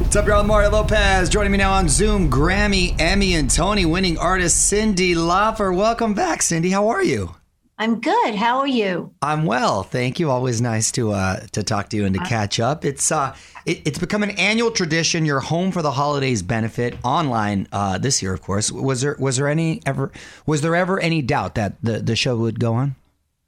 What's up, y'all? Mario Lopez. Joining me now on Zoom, Grammy, Emmy, and Tony winning artist Cyndi Lauper. Welcome back, Cyndi. How are you? I'm good. How are you? I'm well, thank you. Always nice to talk to you and to catch up. It's become an annual tradition. Your Home for the Holidays benefit online this year, of course. Was there ever any doubt that the show would go on?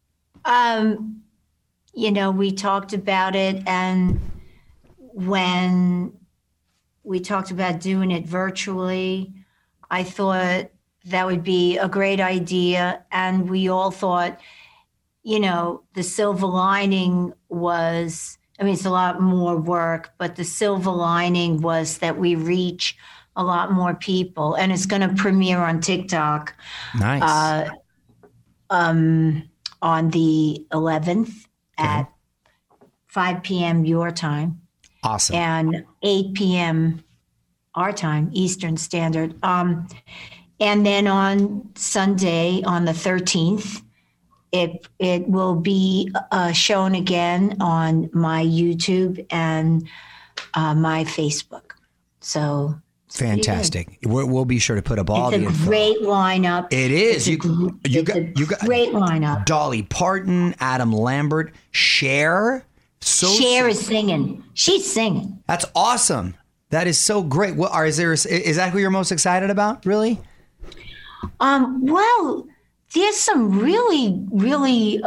We talked about it, and when we talked about doing it virtually, I thought that would be a great idea. And we all thought, the silver lining was, it's a lot more work, but the silver lining was that we reach a lot more people. And it's going to premiere on TikTok. Nice. On the 11th at 5 p.m. your time. Awesome. And 8 p.m. our time, Eastern Standard. And then on Sunday, on the 13th, it will be shown again on my YouTube and my Facebook. So fantastic. We'll be sure to put up all the info. It's a great lineup. It is. You got great lineup. Dolly Parton, Adam Lambert, Cher. Cher is singing. She's singing. That's awesome. That is so great. Is that who you're most excited about? Really? Well, there's some really, really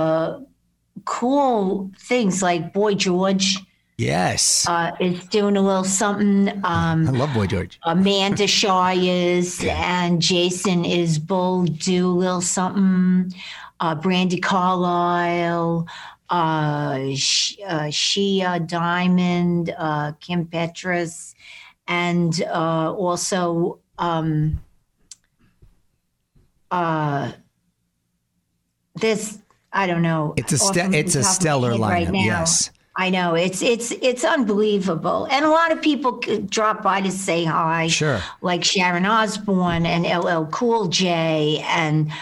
cool things like Boy George. Yes. Is doing a little something. I love Boy George. Amanda Shaw is, and Jason Isbell do a little something. Brandy Carlisle, Shia Diamond, Kim Petras, and also this, I don't know. It's a stellar lineup. Right now. Yes. I know it's unbelievable, and a lot of people drop by to say hi. Sure, like Sharon Osbourne and LL Cool J, and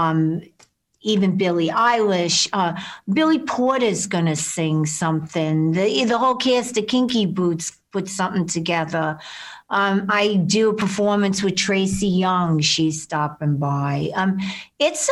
even Billie Eilish. Billy Porter's going to sing something. The whole cast of Kinky Boots put something together. I do a performance with Tracy Young. She's stopping by. It's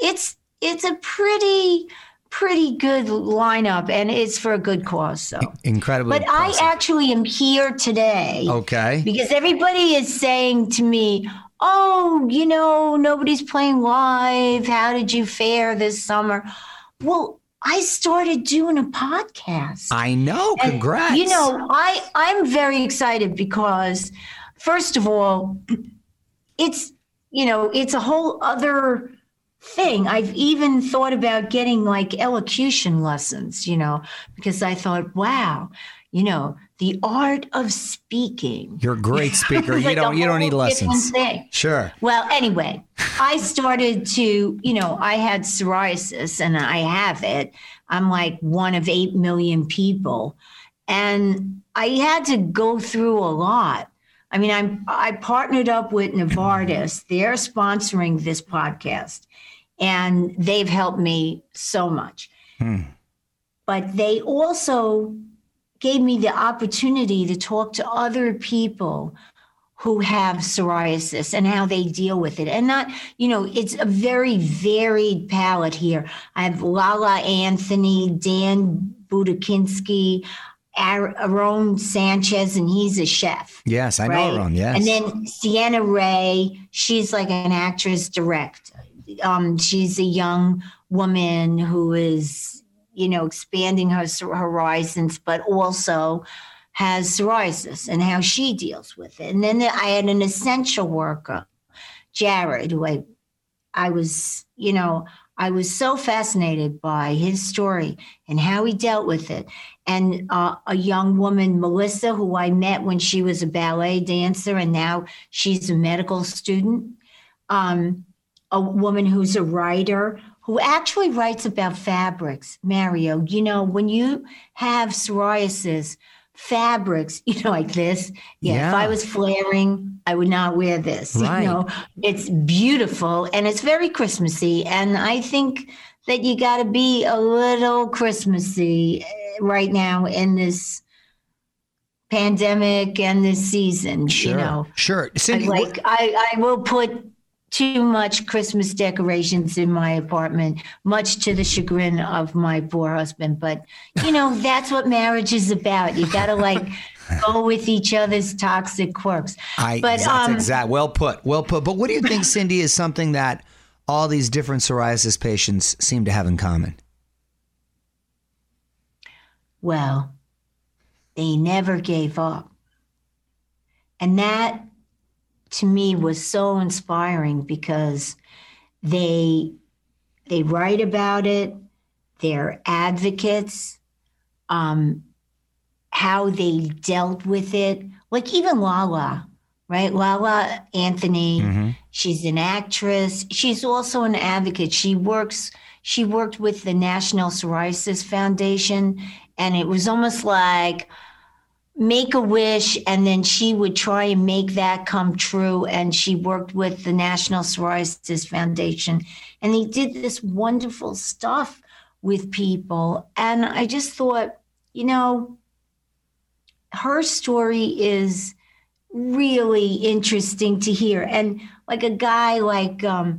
a pretty good lineup, and it's for a good cause. So incredibly. But impressive. I actually am here today. Okay. Because everybody is saying to me, "Oh, nobody's playing live. How did you fare this summer?" Well, I started doing a podcast. I know. Congrats. And, I'm very excited because, first of all, it's a whole other thing. I've even thought about getting like elocution lessons, because I thought, wow, the art of speaking. You're a great speaker. You don't need lessons. Sure. Well, anyway, I started to, I had psoriasis and I have it. I'm like one of 8 million people. And I had to go through a lot. I partnered up with Novartis. They're sponsoring this podcast. And they've helped me so much. But they also gave me the opportunity to talk to other people who have psoriasis and how they deal with it. And not, it's a very varied palette here. I have Lala Anthony, Dan Budakinski, Aaron Sanchez, and he's a chef. Yes, I know Aaron, yes. And then Sienna Ray, she's like an actress director. She's a young woman who is, expanding her horizons, but also has psoriasis and how she deals with it. And then I had an essential worker, Jared, who I was so fascinated by his story and how he dealt with it. And a young woman, Melissa, who I met when she was a ballet dancer, and now she's a medical student. A woman who's a writer who actually writes about fabrics. Mario, when you have psoriasis, fabrics, like this. Yeah. If I was flaring, I would not wear this. Right. It's beautiful and it's very Christmassy. And I think that you got to be a little Christmassy right now in this pandemic and this season. Sure. You know, Sure. Cindy, I will put too much Christmas decorations in my apartment, much to the chagrin of my poor husband. But, you know, that's what marriage is about. You got to like go with each other's toxic quirks. That's exact. Well put. Well put. But what do you think, Cindy, is something that all these different psoriasis patients seem to have in common? Well, they never gave up. And that, to me, was so inspiring because they write about it, they're advocates, how they dealt with it. Like even Lala, right? Lala Anthony, she's an actress. She's also an advocate. She worked with the National Psoriasis Foundation, and it was almost like make a wish, and then she would try and make that come true. And she worked with the National Psoriasis Foundation, and they did this wonderful stuff with people. And I just thought, you know, her story is really interesting to hear. And like a guy like Dan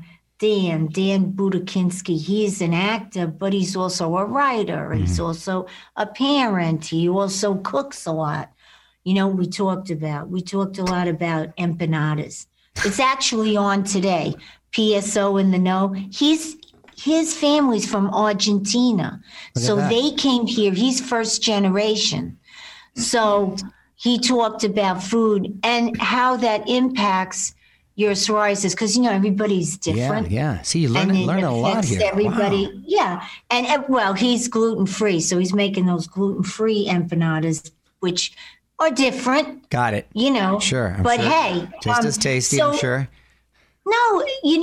Budokinski, he's an actor, but he's also a writer. He's also a parent. He also cooks a lot. You know, we talked a lot about empanadas. It's actually on today. PSO in the know. His family's from Argentina. So they came here. He's first generation. So he talked about food and how that impacts your psoriasis, because, you know, everybody's different. Yeah. See, you learn a lot here. Everybody, wow. Yeah. And well, he's gluten-free, so he's making those gluten-free empanadas, which are different. Got it. You know. Sure. But sure. Hey. Just as tasty, I'm sure. No, you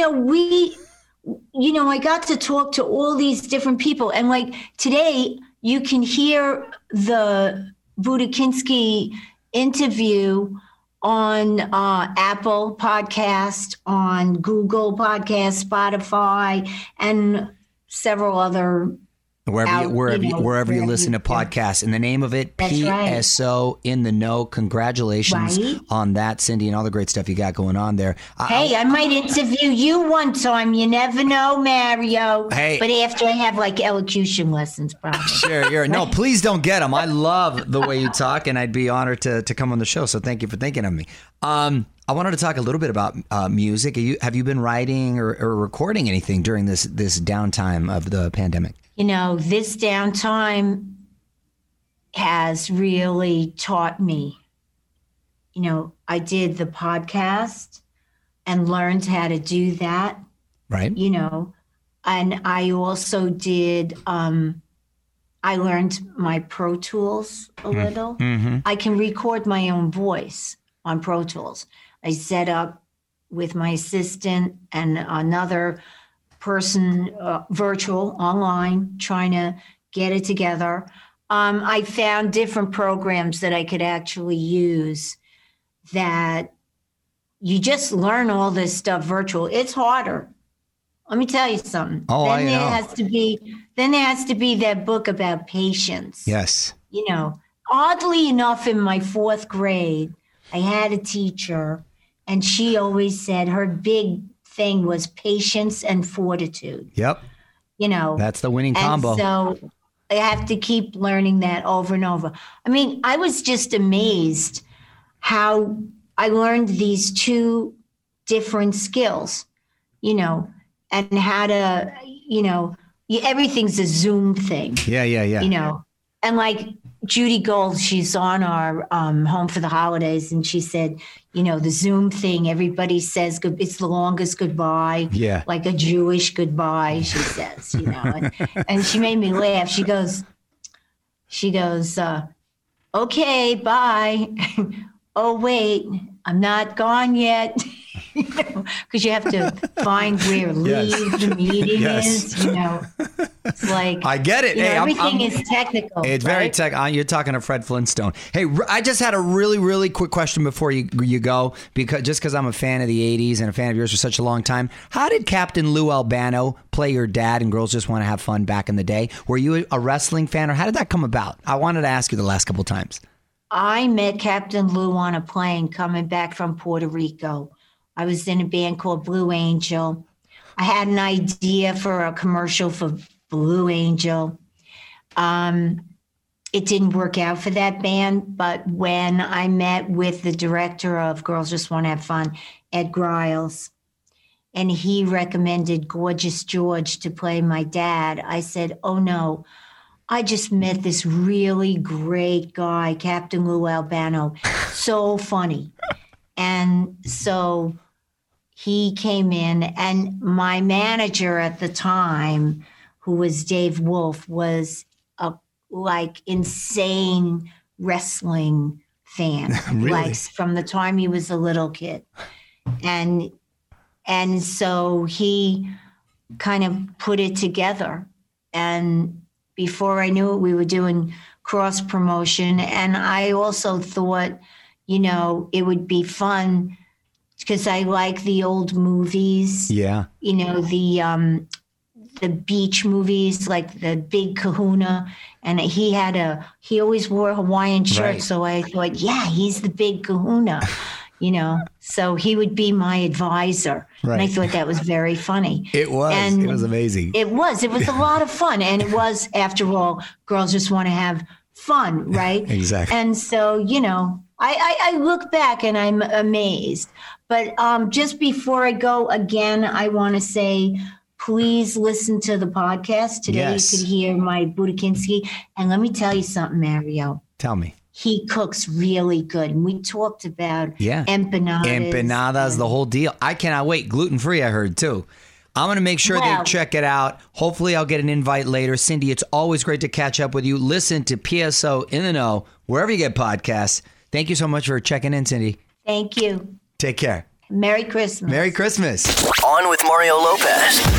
know, I got to talk to all these different people. And like today, you can hear the Budokinski interview on Apple Podcast, on Google Podcast, Spotify, and several other wherever you listen to podcasts. And the name of it, That's PSO in the Know. Congratulations on that, Cindy, and all the great stuff you got going on there. Hey, I might interview you one time. You never know, Mario. Hey. But after I have like elocution lessons, probably. Sure. No, please don't get them. I love the way you talk, and I'd be honored to come on the show. So thank you for thinking of me. I wanted to talk a little bit about music. Have you been writing or recording anything during this downtime of the pandemic? You know, this downtime has really taught me. You know, I did the podcast and learned how to do that. Right. You know, and I also did, I learned my Pro Tools a little. Mm-hmm. I can record my own voice on Pro Tools. I set up with my assistant and another person, virtual, online, trying to get it together. I found different programs that I could actually use that you just learn all this stuff virtual. It's harder. Let me tell you something. Then there has to be that book about patience. Yes. You know, oddly enough, in my 4th grade, I had a teacher, and she always said her big thing was patience and fortitude. Yep. You know, that's the winning combo. So I have to keep learning that over and over. I mean, I was just amazed how I learned these 2 different skills, you know, and how to, you know, everything's a Zoom thing. Yeah. You know, and like Judy Gold, she's on our Home for the Holidays, and she said, you know, the Zoom thing, everybody says it's the longest goodbye, like a Jewish goodbye, she says, you know. And she made me laugh. She goes, okay, bye. Oh, wait, I'm not gone yet. You know, because you have to find where leave the meeting is, you know. It's like, I get it. You know, hey, everything is technical. It's very you're talking to Fred Flintstone. Hey, I just had a really, really quick question before you go, because I'm a fan of the 80s and a fan of yours for such a long time. How did Captain Lou Albano play your dad in Girls Just Want to Have Fun back in the day? Were you a wrestling fan, or how did that come about? I wanted to ask you the last couple times. I met Captain Lou on a plane coming back from Puerto Rico. I was in a band called Blue Angel. I had an idea for a commercial for Blue Angel. It didn't work out for that band, but when I met with the director of Girls Just Want to Have Fun, Ed Griles, and he recommended Gorgeous George to play my dad, I said, oh no, I just met this really great guy, Captain Lou Albano, so funny. And so he came in, and my manager at the time, who was Dave Wolf, was a insane wrestling fan, Really? from the time he was a little kid. And so he kind of put it together. And before I knew it, we were doing cross promotion. And I also thought, it would be fun because I like the old movies. Yeah. The beach movies, like the Big Kahuna. And he always wore a Hawaiian shirt. Right. So I thought, yeah, he's the Big Kahuna. So he would be my advisor. Right. And I thought that was very funny. It was. And it was amazing. It was a lot of fun. And it was, after all, Girls Just Want to Have Fun, right? Exactly. And so, I look back and I'm amazed. But just before I go, again, I want to say, please listen to the podcast. Today Yes. you could hear my Budokinski. And let me tell you something, Mario. Tell me. He cooks really good. And we talked about empanadas. Empanadas, the whole deal. I cannot wait. Gluten-free, I heard, too. I'm going to make sure they check it out. Hopefully, I'll get an invite later. Cindy, it's always great to catch up with you. Listen to PSO in the Know, wherever you get podcasts. Thank you so much for checking in, Cindy. Thank you. Take care. Merry Christmas. Merry Christmas. On with Mario Lopez.